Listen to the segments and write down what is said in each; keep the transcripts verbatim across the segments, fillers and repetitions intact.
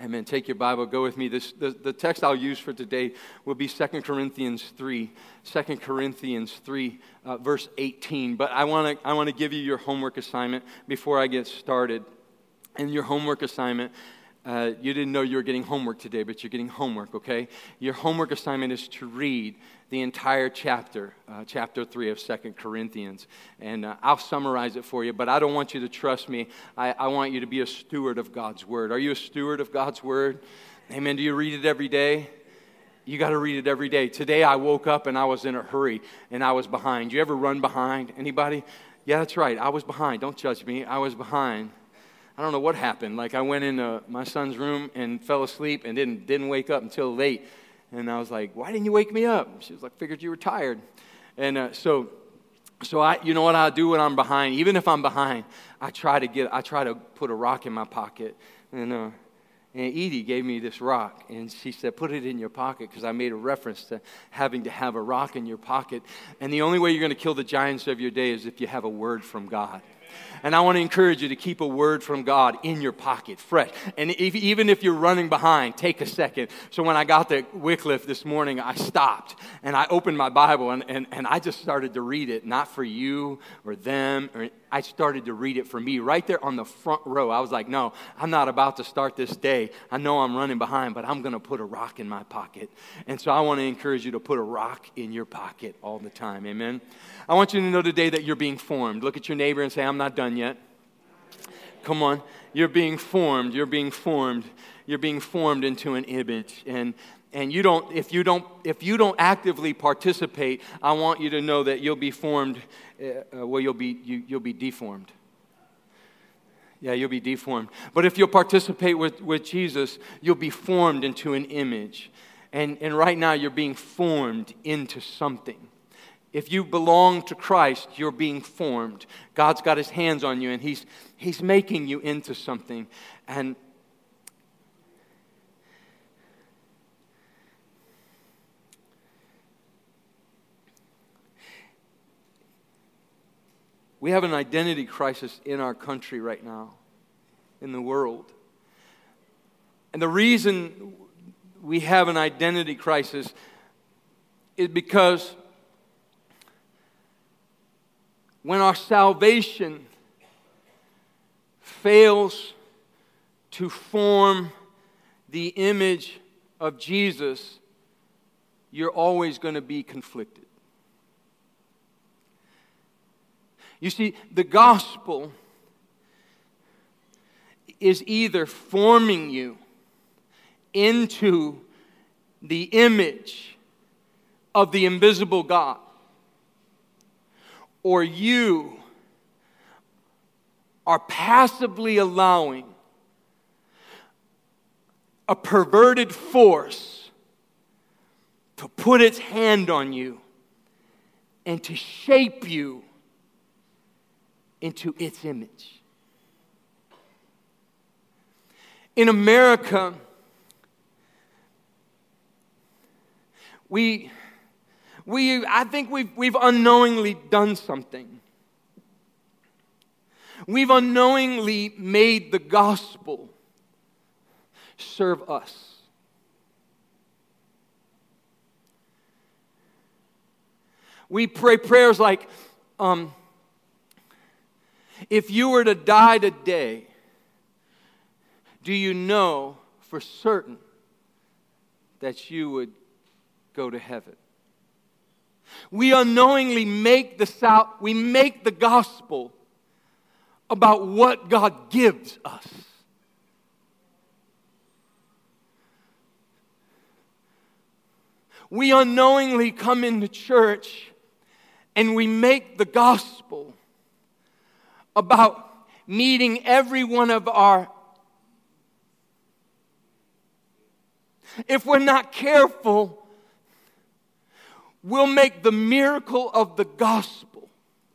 Amen. Take your Bible, go with me. This, the, the text I'll use for today will be Second Corinthians three. Second Corinthians three, uh, verse eighteen. But I want to I want to give you your homework assignment before I get started. And your homework assignment, uh, you didn't know you were getting homework today, but you're getting homework, okay? Your homework assignment is to read the entire chapter, uh, chapter three of Second Corinthians. And uh, I'll summarize it for you, but I don't want you to trust me. I, I want you to be a steward of God's Word. Are you a steward of God's Word? Amen. Do you read it every day? You got to read it every day. Today I woke up and I was in a hurry and I was behind. You ever run behind? Anybody? Yeah, that's right. I was behind. Don't judge me. I was behind. I don't know what happened. Like I went into my son's room and fell asleep and didn't didn't wake up until late. And I was like, why didn't you wake me up? She was like, figured you were tired. And uh, so, so I, you know what I do when I'm behind? Even if I'm behind, I try to get, I try to put a rock in my pocket. And, uh, and Edie gave me this rock, and she said, put it in your pocket, because I made a reference to having to have a rock in your pocket. And the only way you're going to kill the giants of your day is if you have a word from God. And I want to encourage you to keep a word from God in your pocket, fresh. And if, even if you're running behind, take a second. So when I got to Wycliffe this morning, I stopped and I opened my Bible and, and, and I just started to read it, not for you or them. Or, I started to read it for me right there on the front row. I was like, no, I'm not about to start this day. I know I'm running behind, but I'm going to put a rock in my pocket. And so I want to encourage you to put a rock in your pocket all the time. Amen. I want you to know today that you're being formed. Look at your neighbor and say, I'm not done yet. Come on. You're being formed. You're being formed. You're being formed into an image. And and you don't if you don't if you don't actively participate, I want you to know that you'll be formed uh, well you'll be you, you'll be deformed. Yeah, you'll be deformed. But if you'll participate with, with Jesus, you'll be formed into an image. And and right now you're being formed into something. If you belong to Christ, you're being formed. God's got His hands on you, and He's He's making you into something. And we have an identity crisis in our country right now, in the world. And the reason we have an identity crisis is because when our salvation fails to form the image of Jesus, you're always going to be conflicted. You see, the gospel is either forming you into the image of the invisible God, or you are passively allowing a perverted force to put its hand on you and to shape you into its image. In America, we We, I think we've, we've unknowingly done something. We've unknowingly made the gospel serve us. We pray prayers like, um, if you were to die today, do you know for certain that you would go to heaven? We unknowingly make the sal- we make the gospel about what God gives us. We unknowingly come into church and we make the gospel about meeting every one of our. If we're not careful, we'll make the miracle of the gospel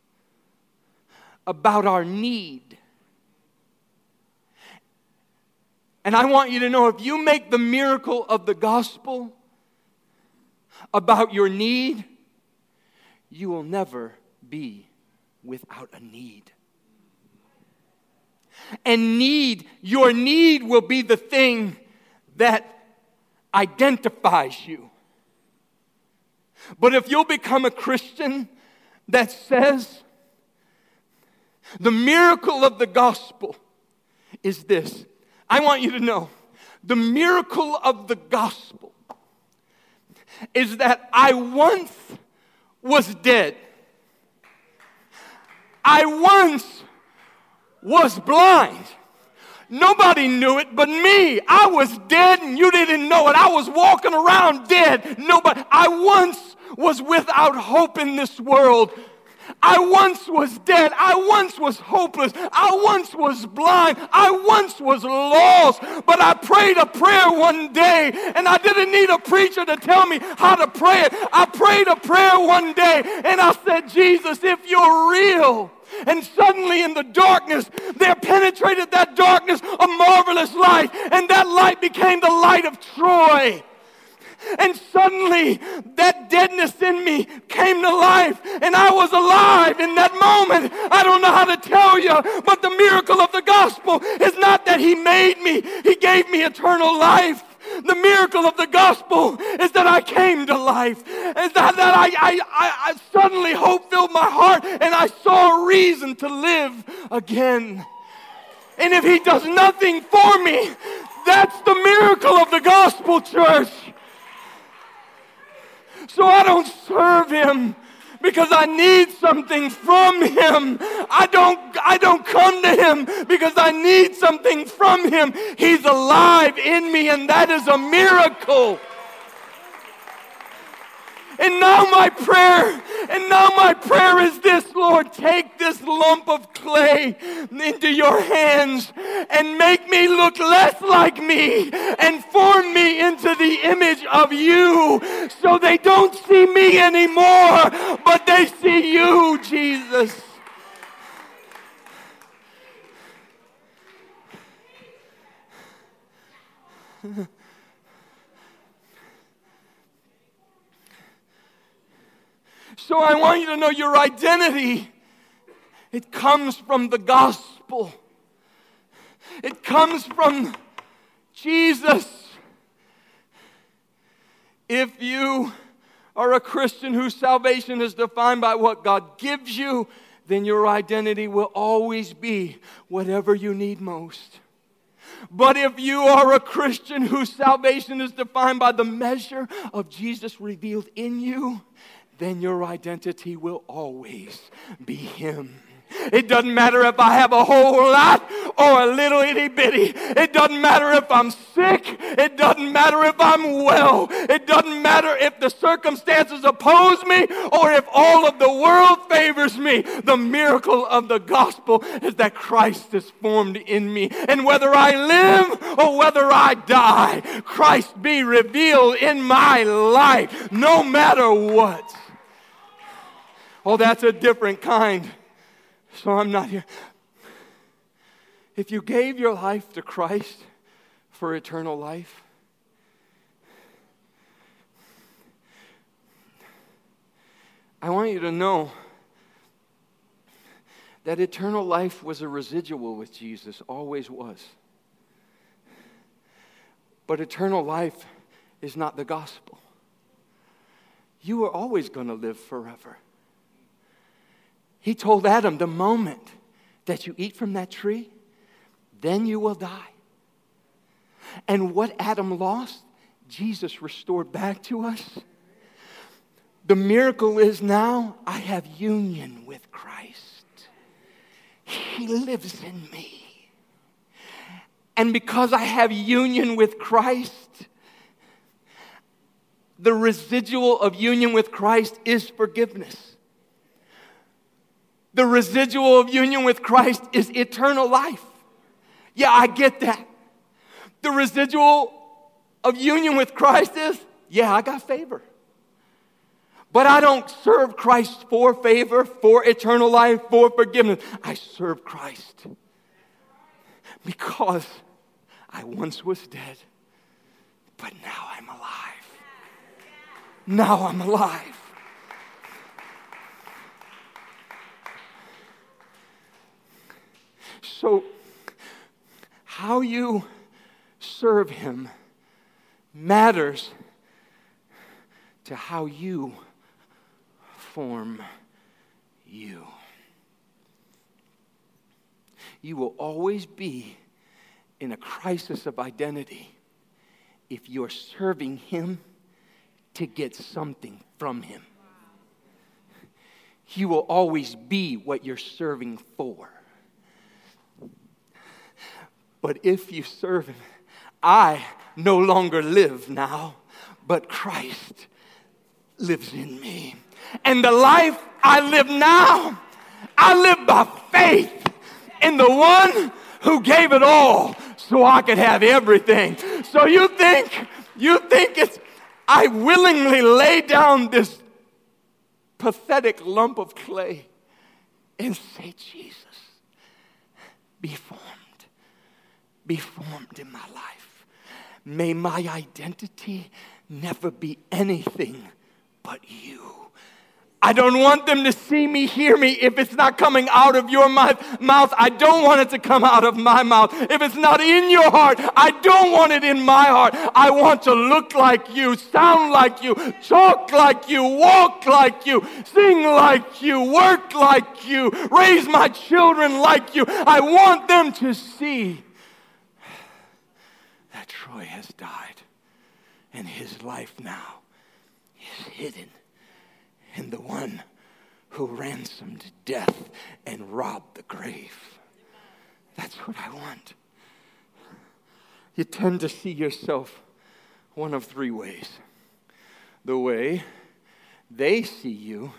about our need. And I want you to know, if you make the miracle of the gospel about your need, you will never be without a need. And need, your need will be the thing that identifies you. But if you'll become a Christian that says, the miracle of the gospel is this. I want you to know, the miracle of the gospel is that I once was dead. I once was blind. Nobody knew it but me. I was dead and you didn't know it. I was walking around dead. Nobody. I once was without hope in this world. I once was dead. I once was hopeless. I once was blind. I once was lost. But I prayed a prayer one day, and I didn't need a preacher to tell me how to pray it. I prayed a prayer one day, and I said, Jesus, if you're real. And suddenly in the darkness, there penetrated that darkness a marvelous light, and that light became the light of Troy. And suddenly, that deadness in me came to life, and I was alive in that moment. I don't know how to tell you, but the miracle of the gospel is not that He made me. He gave me eternal life. The miracle of the gospel is that I came to life. Is that, that I, I, I, I suddenly hope filled my heart, and I saw a reason to live again. And if He does nothing for me, that's the miracle of the gospel, church. So I don't serve Him because I need something from Him. I don't, I don't come to Him because I need something from Him. He's alive in me, and that is a miracle. And now my prayer, and now my prayer is this, Lord, take this lump of clay into your hands and make me look less like me and form me into the image of you so they don't see me anymore, but they see you, Jesus. So I want you to know your identity. It comes from the gospel. It comes from Jesus. If you are a Christian whose salvation is defined by what God gives you, then your identity will always be whatever you need most. But if you are a Christian whose salvation is defined by the measure of Jesus revealed in you, then your identity will always be Him. It doesn't matter if I have a whole lot or a little itty bitty. It doesn't matter if I'm sick. It doesn't matter if I'm well. It doesn't matter if the circumstances oppose me or if all of the world favors me. The miracle of the gospel is that Christ is formed in me. And whether I live or whether I die, Christ be revealed in my life, no matter what. Oh, that's a different kind. So I'm not here. If you gave your life to Christ for eternal life, I want you to know that eternal life was a residual with Jesus, always was. But eternal life is not the gospel. You are always going to live forever. He told Adam, the moment that you eat from that tree, then you will die. And what Adam lost, Jesus restored back to us. The miracle is now I have union with Christ. He lives in me. And because I have union with Christ, the residual of union with Christ is forgiveness. The residual of union with Christ is eternal life. Yeah, I get that. The residual of union with Christ is, yeah, I got favor. But I don't serve Christ for favor, for eternal life, for forgiveness. I serve Christ because I once was dead, but now I'm alive. Now I'm alive. So, how you serve Him matters to how you form you. You will always be in a crisis of identity if you're serving Him to get something from Him. He will always be what you're serving for. But if you serve Him, I no longer live now, but Christ lives in me. And the life I live now, I live by faith in the one who gave it all so I could have everything. So you think, you think it's, I willingly lay down this pathetic lump of clay and say, Jesus, be formed. Be formed in my life. May my identity never be anything but you. I don't want them to see me, hear me. If it's not coming out of your mouth, I don't want it to come out of my mouth. If it's not in your heart, I don't want it in my heart. I want to look like you, sound like you, talk like you, walk like you, sing like you, work like you, raise my children like you. I want them to see that Troy has died and his life now is hidden in the one who ransomed death and robbed the grave. That's what I want. You tend to see yourself one of three ways. The way they see you,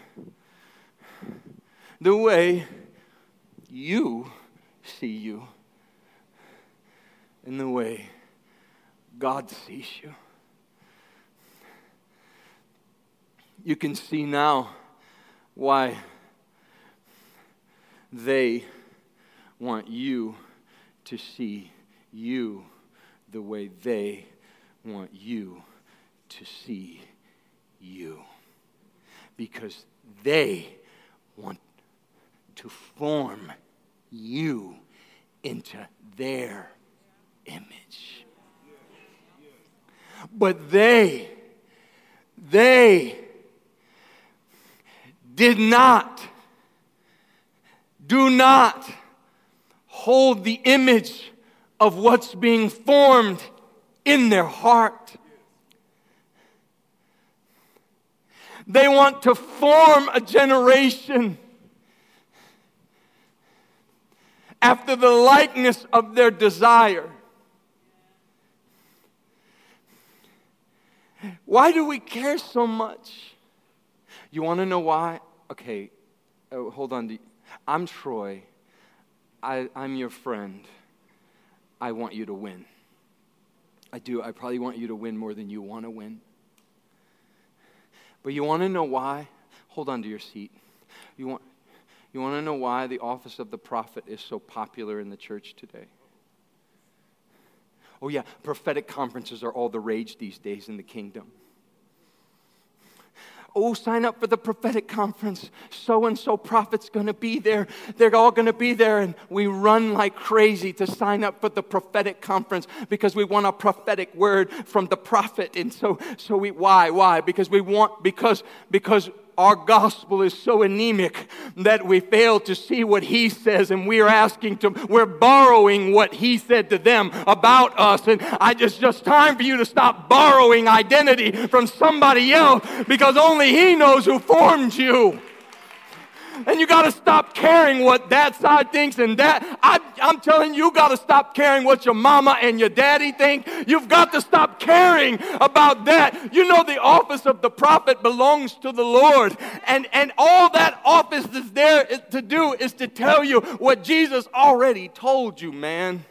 the way you see you, and the way God sees you. You can see now why they want you to see you the way they want you to see you. Because they want to form you into their image. But they, they did not, do not hold the image of what's being formed in their heart. They want to form a generation after the likeness of their desire. Why do we care so much? You want to know why? Okay, uh, hold on. I'm Troy. I, I'm your friend. I want you to win. I do. I probably want you to win more than you want to win. But you want to know why? Hold on to your seat. You want, you want to know why the office of the prophet is so popular in the church today? Oh yeah, prophetic conferences are all the rage these days in the kingdom. Oh, sign up for the prophetic conference. So-and-so prophet's going to be there. They're all going to be there. And we run like crazy to sign up for the prophetic conference because we want a prophetic word from the prophet. And so, so we, why, why? Because we want, because, because our gospel is so anemic that we fail to see what he says, and we are asking to, we're borrowing what he said to them about us. And I just, just time for you to stop borrowing identity from somebody else, because only he knows who formed you. And you got to stop caring what that side thinks and that. I, I'm telling you, you got to stop caring what your mama and your daddy think. You've got to stop caring about that. You know, the office of the prophet belongs to the Lord. And, and all that office is there to do is to tell you what Jesus already told you, man.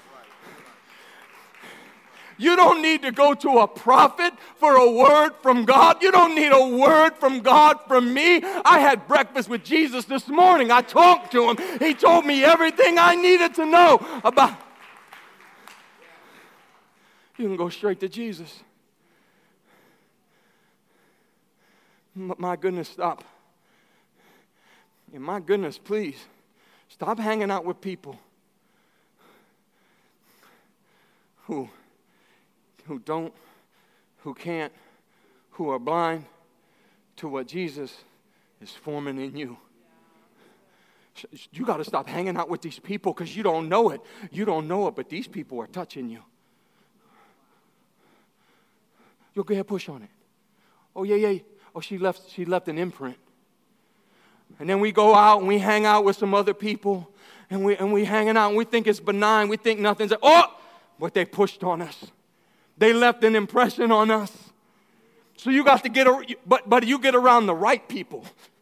You don't need to go to a prophet for a word from God. You don't need a word from God from me. I had breakfast with Jesus this morning. I talked to him. He told me everything I needed to know about. You can go straight to Jesus. My goodness, stop. And my goodness, please, stop hanging out with people who who don't who can't, who are blind to what Jesus is forming in you. You got to stop hanging out with these people because you don't know it. You don't know it, but these people are touching you. You'll go ahead, push on it. Oh, yeah, yeah. Oh, she left, she left an imprint. And then we go out and we hang out with some other people. And we and we hanging out and we think it's benign. We think nothing's, oh, but they pushed on us. They left an impression on us. So you got to get, but, but you get around the right people.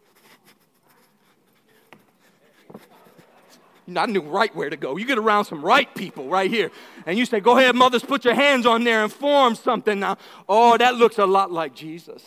I knew right where to go. You get around some right people right here. And you say, go ahead, mothers, put your hands on there and form something now. Oh, that looks a lot like Jesus.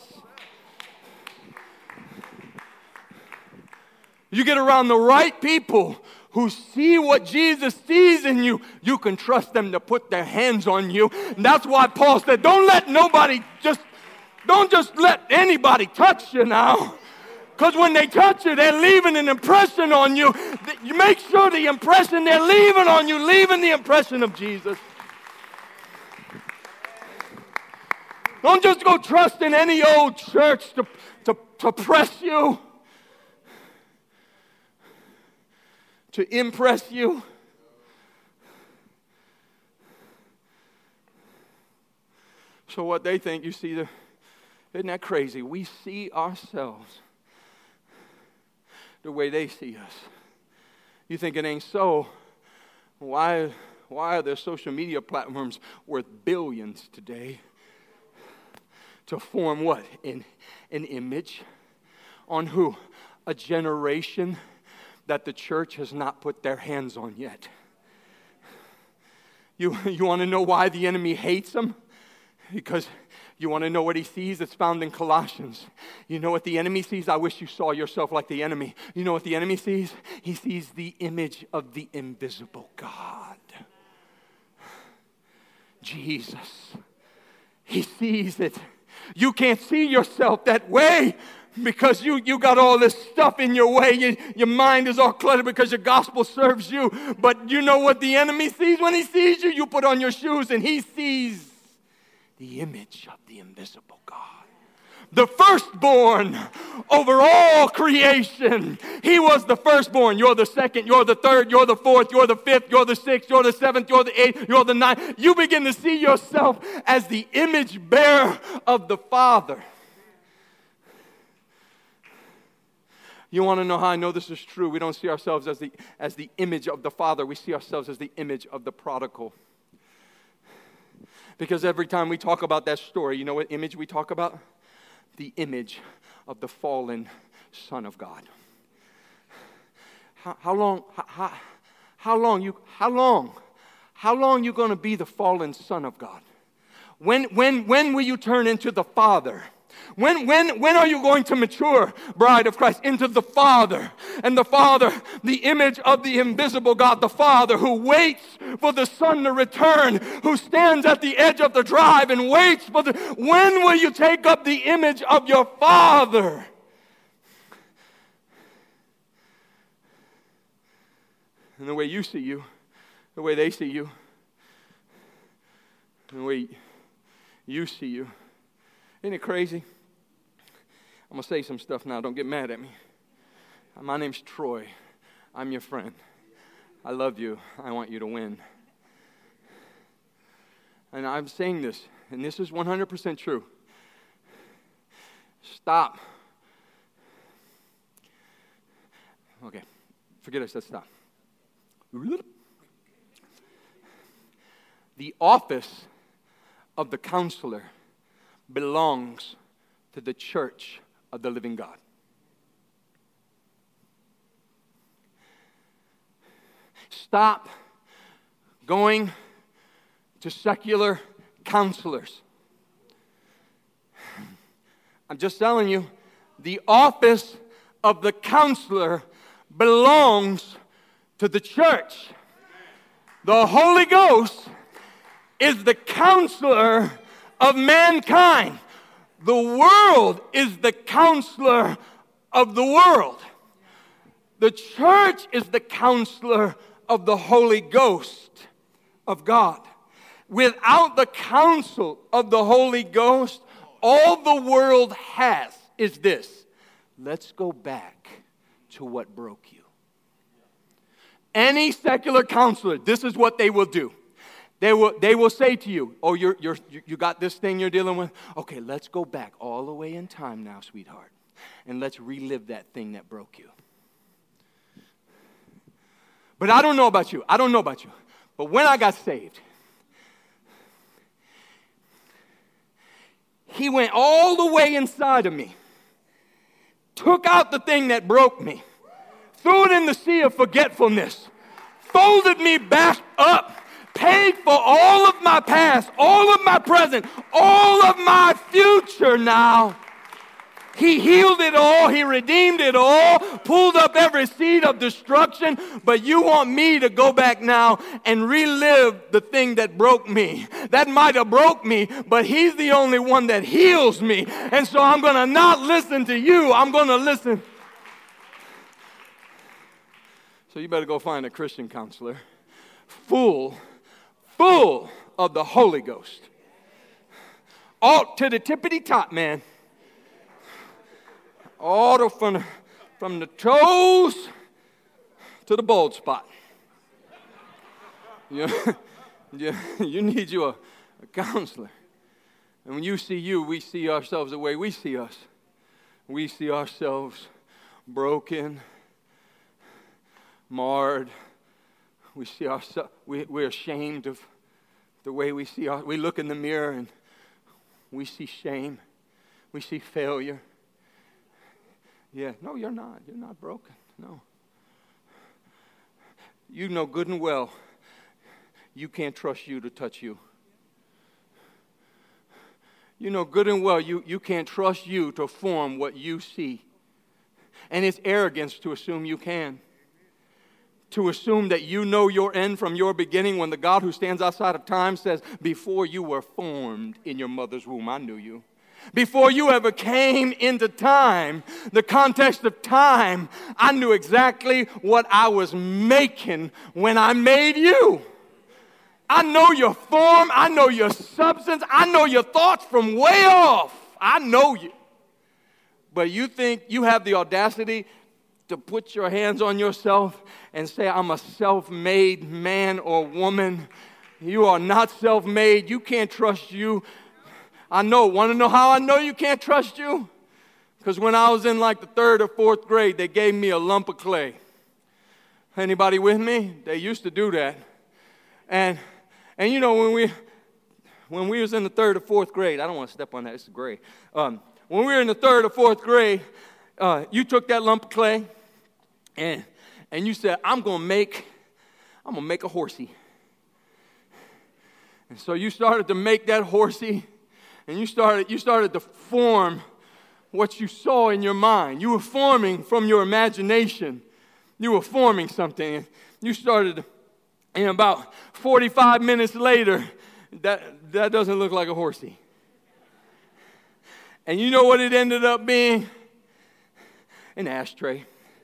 You get around the right people who see what Jesus sees in you. You can trust them to put their hands on you. And that's why Paul said, don't let nobody just, don't just let anybody touch you now. Because when they touch you, they're leaving an impression on you. You make sure the impression they're leaving on you, leaving the impression of Jesus. Don't just go trust in any old church to, to, to press you, to impress you. So what they think, you see, the, isn't that crazy? We see ourselves the way they see us. You think it ain't so? Why, why are there social media platforms worth billions today? To form what? An, an image on who? A generation that the church has not put their hands on yet. You, you want to know why the enemy hates them? Because you want to know what he sees? It's found in Colossians. You know what the enemy sees? I wish you saw yourself like the enemy. You know what the enemy sees? He sees the image of the invisible God. Jesus. He sees it. You can't see yourself that way because you, you got all this stuff in your way. You, your mind is all cluttered because your gospel serves you. But you know what the enemy sees when he sees you? You put on your shoes and he sees the image of the invisible God. The firstborn over all creation. He was the firstborn. You're the second, you're the third, you're the fourth, you're the fifth, you're the sixth, you're the seventh, you're the eighth, you're the ninth. You begin to see yourself as the image bearer of the Father. You want to know how I know this is true? We don't see ourselves as the, as the image of the Father. We see ourselves as the image of the prodigal. Because every time we talk about that story, you know what image we talk about? The image of the fallen Son of God. How, how long, how, how long you, how long, how long you going to be the fallen Son of God? When, when, when will you turn into the Father? When, when, when are you going to mature, bride of Christ, into the Father? And the Father, the image of the invisible God, the Father who waits for the Son to return, who stands at the edge of the drive and waits for the... When will you take up the image of your Father? And the way you see you, the way they see you, the way you see you. Isn't it crazy? I'm going to say some stuff now. Don't get mad at me. My name's Troy. I'm your friend. I love you. I want you to win. And I'm saying this, and this is one hundred percent true. Stop. Okay. Forget I said stop. The office of the counselor belongs to the church of the living God. Stop going to secular counselors. I'm just telling you, the office of the counselor belongs to the church. The Holy Ghost is the counselor of mankind. The world is the counselor of the world. The church is the counselor of the Holy Ghost of God. Without the counsel of the Holy Ghost, all the world has is this: let's go back to what broke you. Any secular counselor, this is what they will do. They will, they will say to you, oh, you're, you're, you got this thing you're dealing with? Okay, let's go back all the way in time now, sweetheart, and let's relive that thing that broke you. But I don't know about you. I don't know about you. But when I got saved, he went all the way inside of me, took out the thing that broke me, threw it in the sea of forgetfulness, folded me back up, paid for all of my past, all of my present, all of my future now. He healed it all. He redeemed it all, pulled up every seed of destruction. But you want me to go back now and relive the thing that broke me. That might have broke me, but he's the only one that heals me. And so I'm going to not listen to you. I'm going to listen. So you better go find a Christian counselor full, full of the Holy Ghost. All to the tippity top, man. All the, from, the, from the toes to the bald spot. You, you, you need you a, a counselor. And when you see you, we see ourselves the way we see us. We see ourselves broken, marred. We see ourselves, we, we're ashamed of the way we see our, we look in the mirror and we see shame. We see failure. Yeah, no, you're not. You're not broken. No. You know good and well you can't trust you to touch you. You know good and well you, you can't trust you to form what you see. And it's arrogance to assume you can. To assume that you know your end from your beginning when the God who stands outside of time says, before you were formed in your mother's womb, I knew you. Before you ever came into time, the context of time, I knew exactly what I was making when I made you. I know your form. I know your substance. I know your thoughts from way off. I know you. But you think you have the audacity to put your hands on yourself and say, I'm a self-made man or woman. You are not self-made. You can't trust you. I know. Want to know how I know you can't trust you? Because when I was in like the third or fourth grade, they gave me a lump of clay. Anybody with me? They used to do that. And and you know, when we when we was in the third or fourth grade, I don't want to step on that, it's gray. Um, when we were in the third or fourth grade, uh, you took that lump of clay and and you said, I'm gonna make, I'm gonna make a horsey. And so you started to make that horsey. And you started, you started to form what you saw in your mind. You were forming from your imagination. You were forming something. You started, to, and about forty-five minutes later, that, that doesn't look like a horsey. And you know what it ended up being? An ashtray.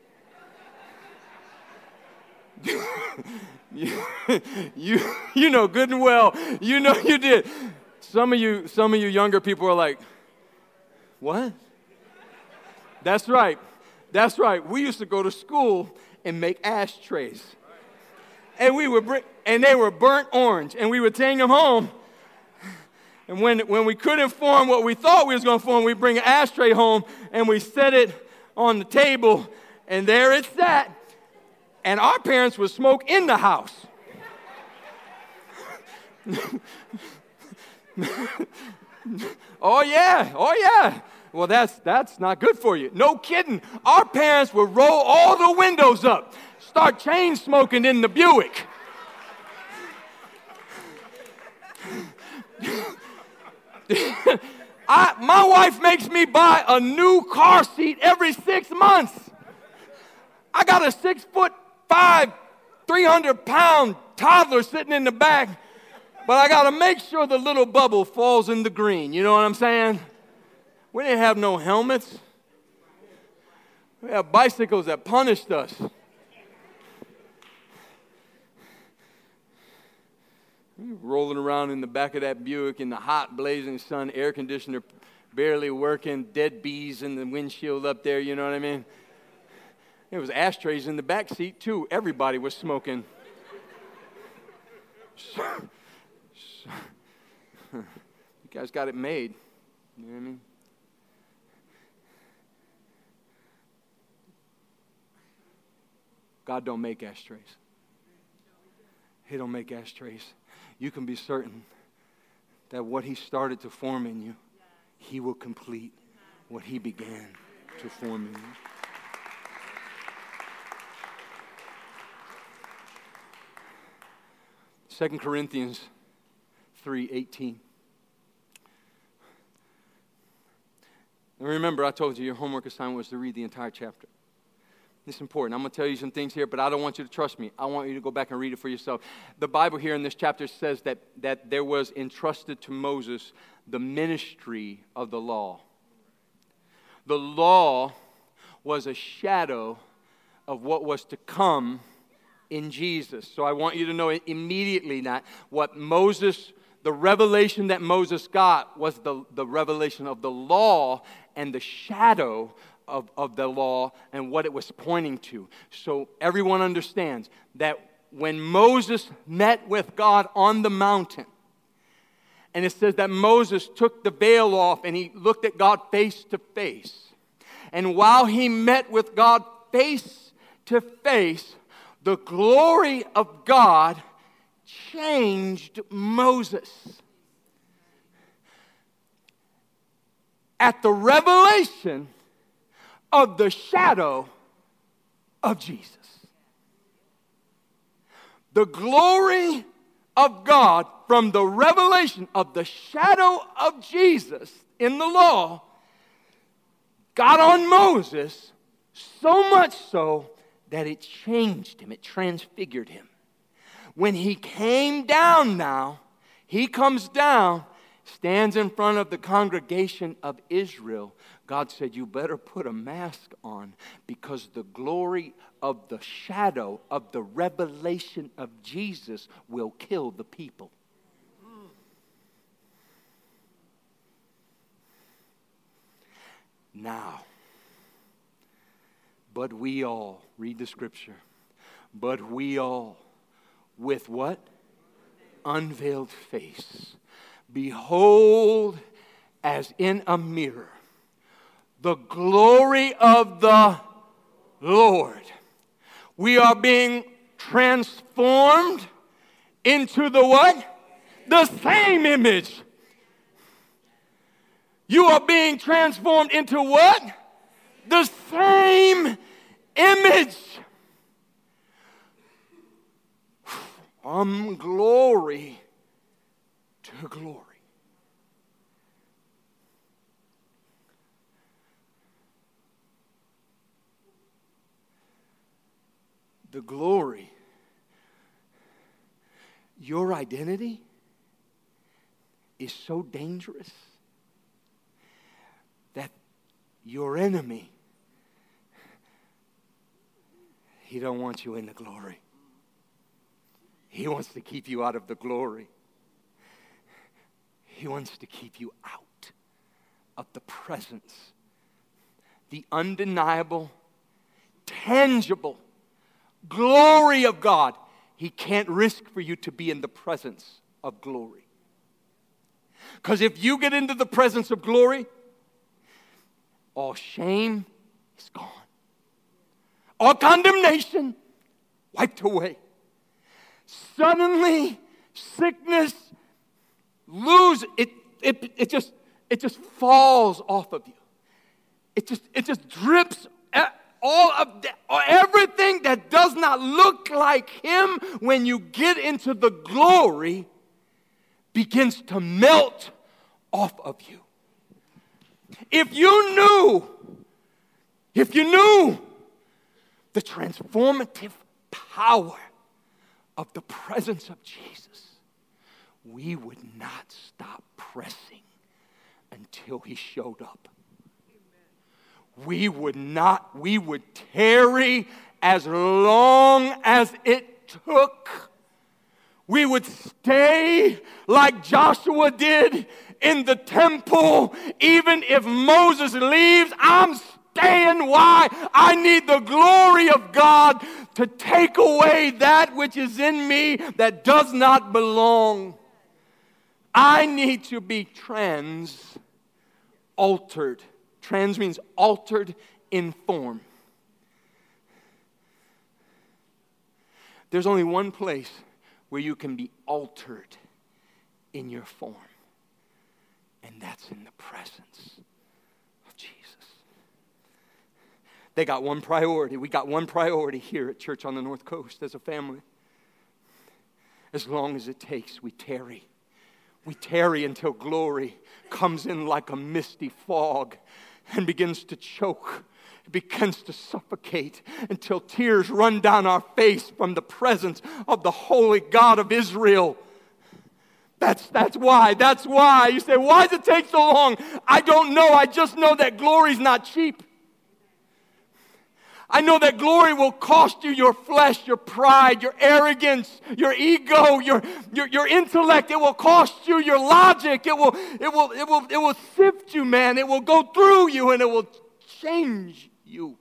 you, you, you know good and well. You know you did. Some of you, some of you younger people are like, what? That's right. That's right. We used to go to school and make ashtrays. And we would bring, and they were burnt orange, and we would take them home. And when, when we couldn't form what we thought we was going to form, we'd bring an ashtray home, and we set it on the table, and there it sat. And our parents would smoke in the house. Oh yeah, oh yeah. Well, that's that's not good for you. No kidding. Our parents would roll all the windows up, start chain smoking in the Buick. I, my wife makes me buy a new car seat every six months. I got a six foot five, three hundred pound toddler sitting in the back. But I got to make sure the little bubble falls in the green. You know what I'm saying? We didn't have no helmets. We had bicycles that punished us. rolling around in the back of that Buick in the hot, blazing sun, air conditioner barely working, dead bees in the windshield up there, you know what I mean? There was ashtrays in the back seat, too. Everybody was smoking. So, so, you guys got it made. You know what I mean? God don't make ashtrays. He don't make ashtrays. You can be certain that what He started to form in you, He will complete what He began to form in you. Second Corinthians three eighteen. And remember, I told you your homework assignment was to read the entire chapter. It's important. I'm going to tell you some things here, but I don't want you to trust me. I want you to go back and read it for yourself. The Bible here in this chapter says that, that there was entrusted to Moses the ministry of the law. The law was a shadow of what was to come in Jesus. So I want you to know immediately that what Moses, the revelation that Moses got was the, the revelation of the law and the shadow Of, of the law and what it was pointing to. So everyone understands that when Moses met with God on the mountain, and it says that Moses took the veil off and he looked at God face to face. And while he met with God face to face, the glory of God changed Moses. At the revelation of the shadow of Jesus. The glory of God from the revelation of the shadow of Jesus in the law got on Moses so much so that it changed him, it transfigured him. When he came down now, he comes down, stands in front of the congregation of Israel. God said, you better put a mask on because the glory of the shadow of the revelation of Jesus will kill the people. Now, but we all, read the scripture, but we all, with what? Unveiled face, behold as in a mirror the glory of the Lord. We are being transformed into the what? The same image. You are being transformed into what? The same image. From glory to glory. The glory, your identity is so dangerous that your enemy, he don't want you in the glory. He wants to keep you out of the glory. He wants to keep you out of the presence, the undeniable, tangible glory of God. He can't risk for you to be in the presence of glory. Because if you get into the presence of glory, all shame is gone. All condemnation wiped away. Suddenly, sickness, lose it, it, it just it just falls off of you. It just it just drips. All of the, everything that does not look like him when you get into the glory begins to melt off of you. If you knew, if you knew the transformative power of the presence of Jesus, we would not stop pressing until he showed up. We would not, we would tarry as long as it took. we would stay like Joshua did in the temple. Even if Moses leaves, I'm staying. Why? I need the glory of God to take away that which is in me that does not belong. I need to be trans altered. Trans means altered in form. There's only one place where you can be altered in your form, and that's in the presence of Jesus. They got one priority. We got one priority here at Church on the North Coast as a family. As long as it takes, we tarry. We tarry until glory comes in like a misty fog and begins to choke. It begins to suffocate until tears run down our face from the presence of the holy God of Israel. That's, that's why. That's why. You say, why does it take so long? I don't know. I just know that glory's not cheap. I know that glory will cost you your flesh, your pride, your arrogance, your ego, your, your, your intellect. It will cost you your logic. It will, it will, it will, it will sift you, man. It will go through you and it will change you.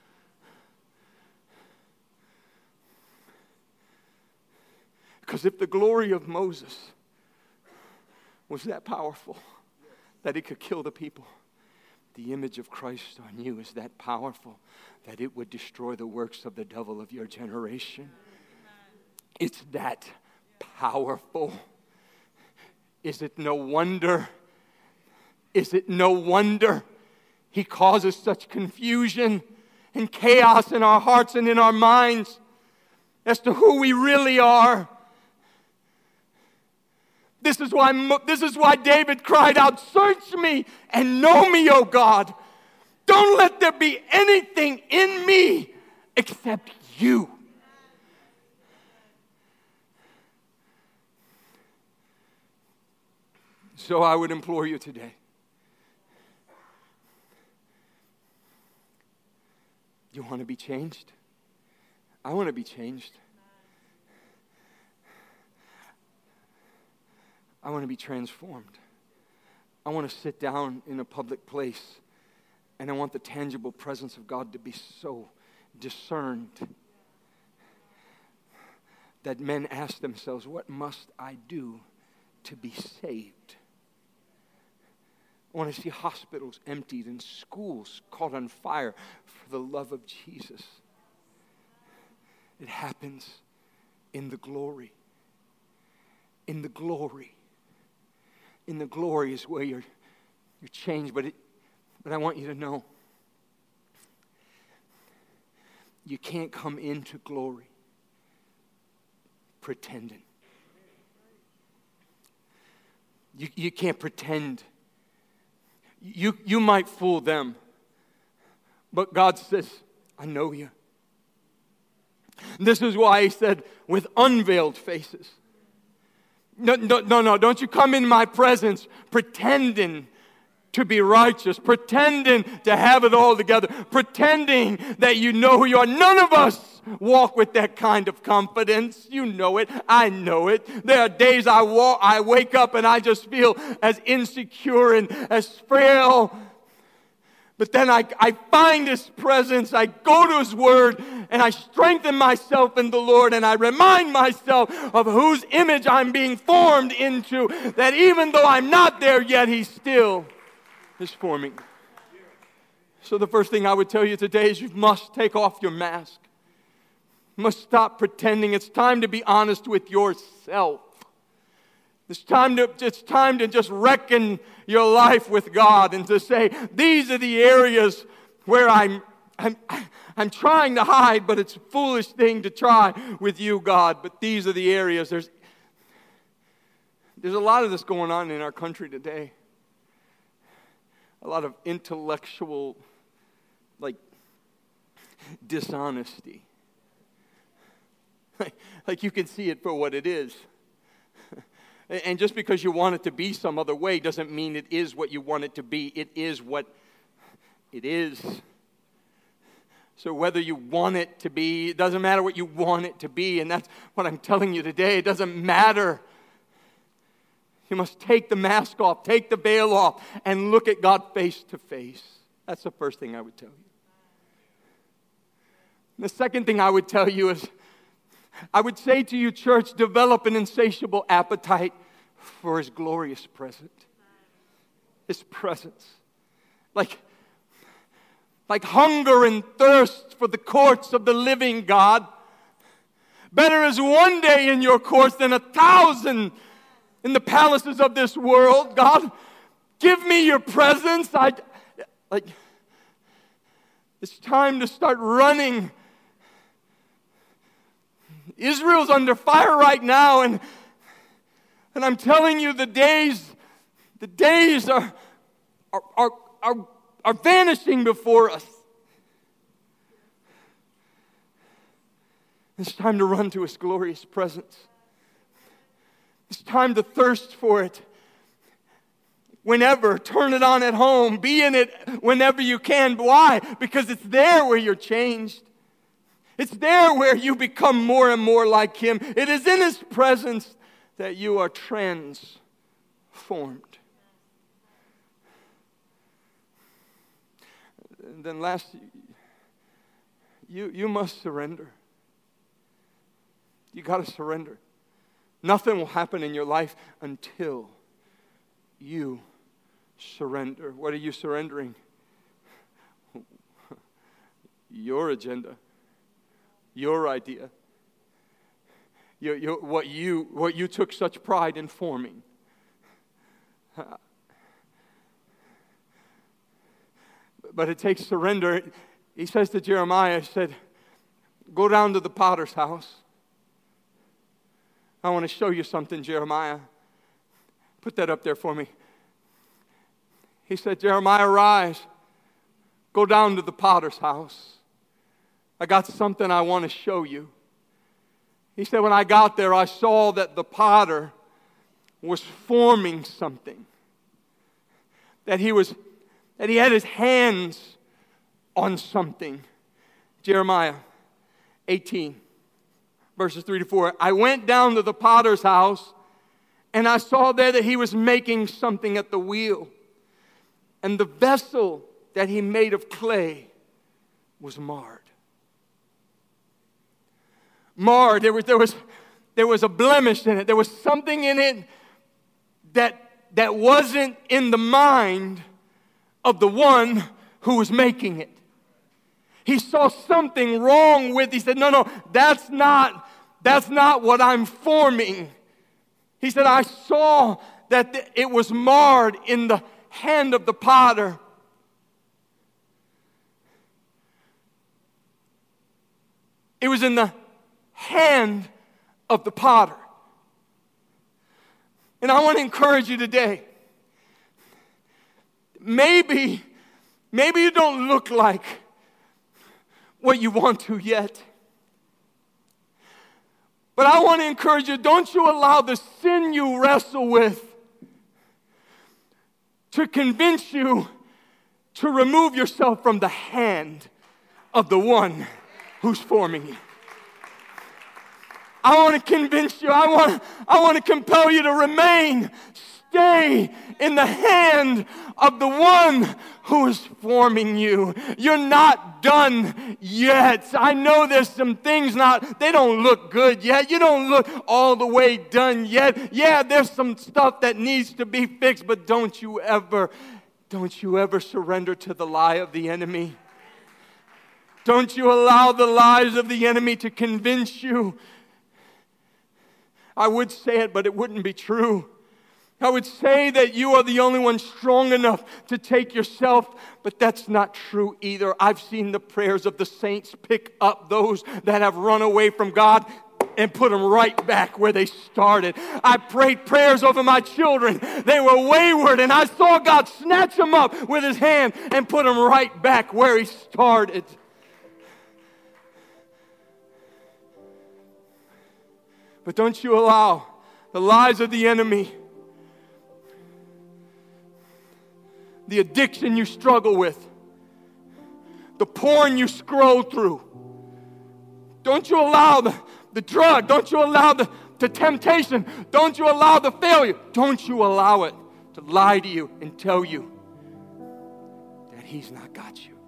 Because if the glory of Moses was that powerful that it could kill the people, the image of Christ on you is that powerful that it would destroy the works of the devil of your generation. It's that powerful. Is it no wonder? Is it no wonder he causes such confusion and chaos in our hearts and in our minds as to who we really are? This is why, this is why David cried out, "Search me and know me, O God. Don't let there be anything in me except you." So I would implore you today. You want to be changed? I want to be changed. I want to be transformed. I want to sit down in a public place and I want the tangible presence of God to be so discerned that men ask themselves, what must I do to be saved? I want to see hospitals emptied and schools caught on fire for the love of Jesus. It happens in the glory. In the glory. In the glory is where you're, you're changed. But, it, but I want you to know, you can't come into glory pretending. You, you can't pretend. You, you might fool them. But God says, I know you. This is why he said, with unveiled faces. No, no, no, no, don't you come in my presence pretending to be righteous, pretending to have it all together, pretending that you know who you are. None of us walk with that kind of confidence. You know it. I know it. There are days I walk, I wake up and I just feel as insecure and as frail. But then I, I find His presence, I go to His Word, and I strengthen myself in the Lord, and I remind myself of whose image I'm being formed into, that even though I'm not there yet, He still is forming. So the first thing I would tell you today is you must take off your mask. You must stop pretending. It's time to be honest with yourself. It's time to, it's time to just reckon your life with God and to say, these are the areas where I'm, I'm, I'm trying to hide, but it's a foolish thing to try with you, God. But these are the areas. There's, there's a lot of this going on in our country today. A lot of intellectual, like, dishonesty. Like you can see it for what it is. And just because you want it to be some other way doesn't mean it is what you want it to be. It is what it is. So whether you want it to be, it doesn't matter what you want it to be. And that's what I'm telling you today. It doesn't matter. You must take the mask off, take the veil off, and look at God face to face. That's the first thing I would tell you. The second thing I would tell you is, I would say to you, church, develop an insatiable appetite for His glorious presence. His presence. Like, like hunger and thirst for the courts of the living God. Better is one day in your courts than a thousand in the palaces of this world. God, give me your presence. I, like, it's time to start running. Israel's under fire right now, and, and I'm telling you, the days, the days are, are, are, are, are vanishing before us. It's time to run to His glorious presence. It's time to thirst for it. Whenever, turn it on at home. Be in it whenever you can. Why? Because it's there where you're changed. It's there where you become more and more like Him. It is in His presence that you are transformed. And then last, you, you must surrender. You got to surrender. Nothing will happen in your life until you surrender. What are you surrendering? Your agenda. Your idea, your, your, what you what you took such pride in forming. But it takes surrender. He says to Jeremiah, he said, go down to the potter's house. I want to show you something, Jeremiah. Put that up there for me. He said, Jeremiah, rise. Go down to the potter's house. I got something I want to show you. He said, when I got there, I saw that the potter was forming something. That he was, that he had his hands on something. Jeremiah eighteen, verses three to four. I went down to the potter's house, and I saw there that he was making something at the wheel. And the vessel that he made of clay was marred. Marred. There was, there was, there was a blemish in it. There was something in it that, that wasn't in the mind of the one who was making it. He saw something wrong with it. He said, no, no, that's not, that's not what I'm forming. He said, I saw that it was marred in the hand of the potter. It was in the hand of the potter. And I want to encourage you today. Maybe, maybe you don't look like what you want to yet. But I want to encourage you, don't you allow the sin you wrestle with to convince you to remove yourself from the hand of the one who's forming you. I want to convince you, I want, I want to compel you to remain, stay in the hand of the one who is forming you. You're not done yet. I know there's some things not, they don't look good yet. You don't look all the way done yet. Yeah, there's some stuff that needs to be fixed, but don't you ever, don't you ever surrender to the lie of the enemy. Don't you allow the lies of the enemy to convince you. I would say it, but it wouldn't be true. I would say that you are the only one strong enough to take yourself, but that's not true either. I've seen the prayers of the saints pick up those that have run away from God and put them right back where they started. I prayed prayers over my children. They were wayward, and I saw God snatch them up with His hand and put them right back where He started. But don't you allow the lies of the enemy, the addiction you struggle with, the porn you scroll through. Don't you allow the, the drug. Don't you allow the, the temptation. Don't you allow the failure. Don't you allow it to lie to you and tell you that He's not got you.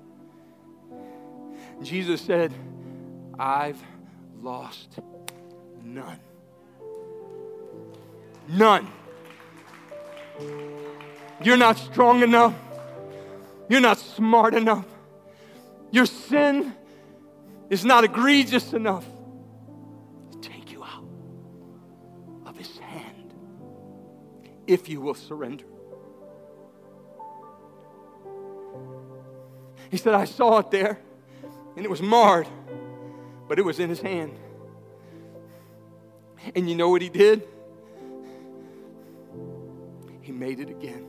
Jesus said, I've lost none. None. You're not strong enough. You're not smart enough. Your sin is not egregious enough to take you out of His hand if you will surrender. He said, I saw it there, and it was marred, but it was in His hand. And you know what He did? He made it again.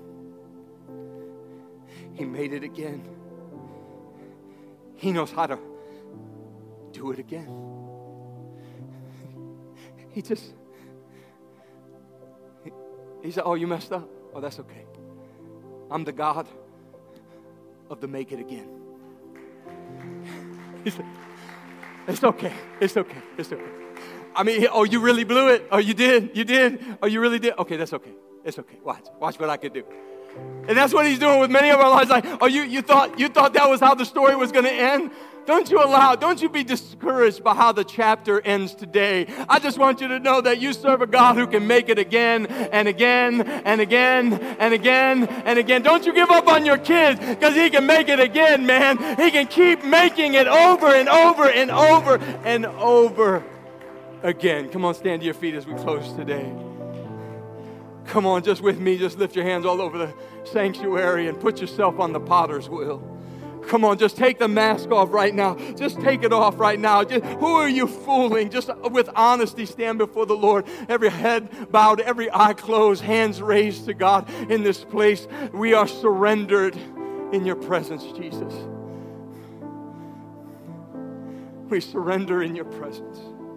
He made it again. He knows how to do it again. He just, he, he said, oh, you messed up? Oh, that's okay. I'm the God of the make it again. He said, it's okay. It's okay. It's okay. I mean, oh, you really blew it? Oh, you did? You did? Oh, you really did? Okay, that's okay. It's okay. Watch. Watch what I could do. And that's what He's doing with many of our lives. Like, oh, you, you thought you thought that was how the story was going to end? Don't you allow, don't you be discouraged by how the chapter ends today. I just want you to know that you serve a God who can make it again and again and again and again and again. Don't you give up on your kids, because He can make it again, man. He can keep making it over and over and over and over again. Come on, stand to your feet as we close today. Come on, just with me, just lift your hands all over the sanctuary and put yourself on the potter's wheel. Come on, just take the mask off right now. Just take it off right now. Just, who are you fooling? Just with honesty, stand before the Lord. Every head bowed, every eye closed, hands raised to God in this place. We are surrendered in your presence, Jesus. We surrender in your presence.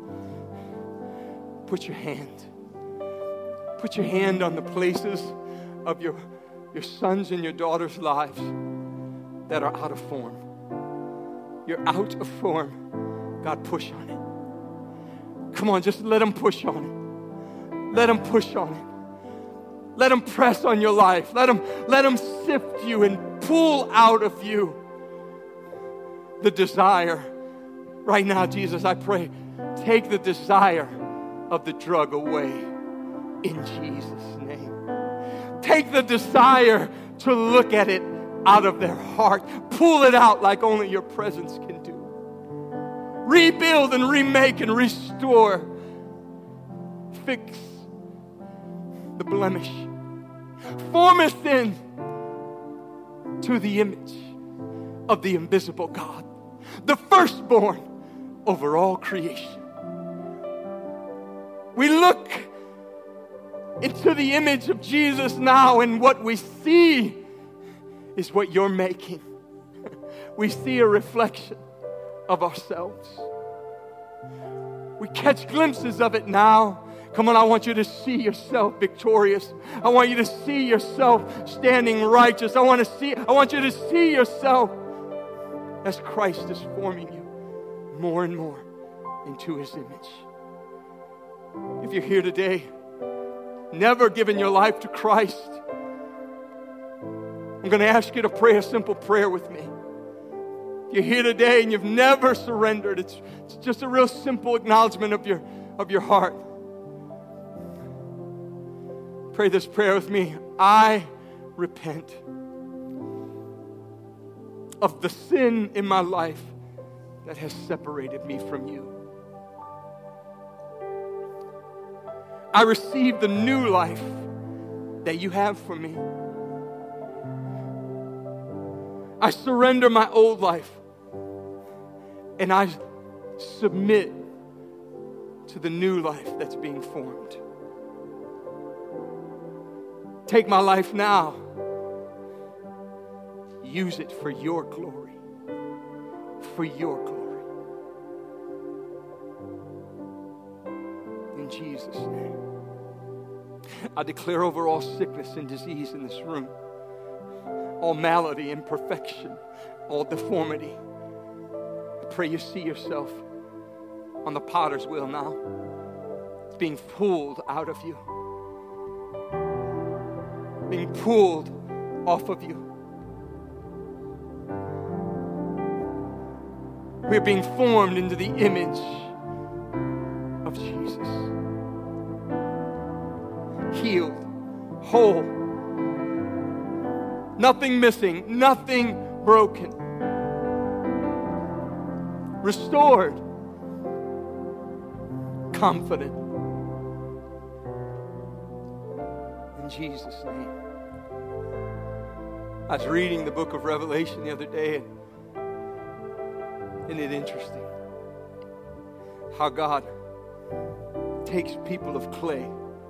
Put your hand. Put your hand on the places of your, your sons and your daughters' lives that are out of form. You're out of form. God, push on it. Come on, just let Him push on it. Let Him push on it. Let Him press on your life. Let Him, let Him sift you and pull out of you the desire. Right now, Jesus, I pray, take the desire of the drug away in Jesus' name. Take the desire to look at it out of their heart. Pull it out like only your presence can do. Rebuild and remake and restore. Fix the blemish. Form us in to the image of the invisible God, the firstborn over all creation. We look into the image of Jesus now, and what we see is what you're making. We see a reflection of ourselves. We catch glimpses of it now. Come on, I want you to see yourself victorious. I want you to see yourself standing righteous. I want to see, I want you to see yourself as Christ is forming you more and more into His image. If you're here today, never given your life to Christ, I'm going to ask you to pray a simple prayer with me. If you're here today and you've never surrendered, it's, it's just a real simple acknowledgement of your, of your heart. Pray this prayer with me. I repent of the sin in my life that has separated me from you. I receive the new life that you have for me. I surrender my old life and I submit to the new life that's being formed. Take my life now. Use it for your glory. For your glory. In Jesus' name. I declare over all sickness and disease in this room all malady, imperfection, all deformity. I pray you see yourself on the potter's wheel now. It's being pulled out of you. Being pulled off of you. We're being formed into the image of Jesus. Healed, whole, nothing missing, nothing broken. Restored, confident. In Jesus' name. I was reading the book of Revelation the other day, and isn't it interesting how God takes people of clay?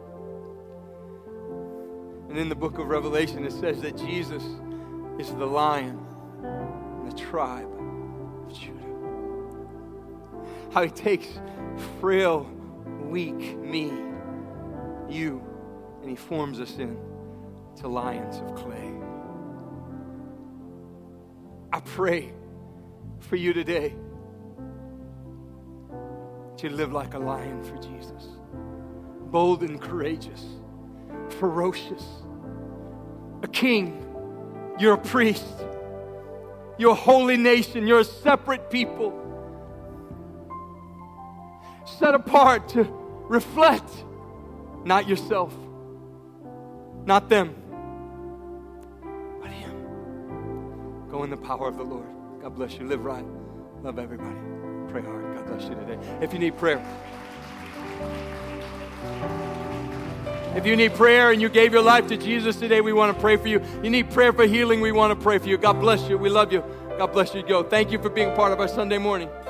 And in the book of Revelation, it says that Jesus is the Lion in the tribe of Judah. How he takes frail, weak me, you, and he forms us in to lions of clay. I pray for you today to live like a lion for Jesus. Bold and courageous, ferocious, a king. You're a priest. You're a holy nation. You're a separate people. Set apart to reflect not yourself, not them, but him. Go in the power of the Lord. God bless you. Live right. Love everybody. Pray hard. God bless you today. If you need prayer, if you need prayer and you gave your life to Jesus today, we want to pray for you. You need prayer for healing, we want to pray for you. God bless you. We love you. God bless you. Go. Thank you for being part of our Sunday morning.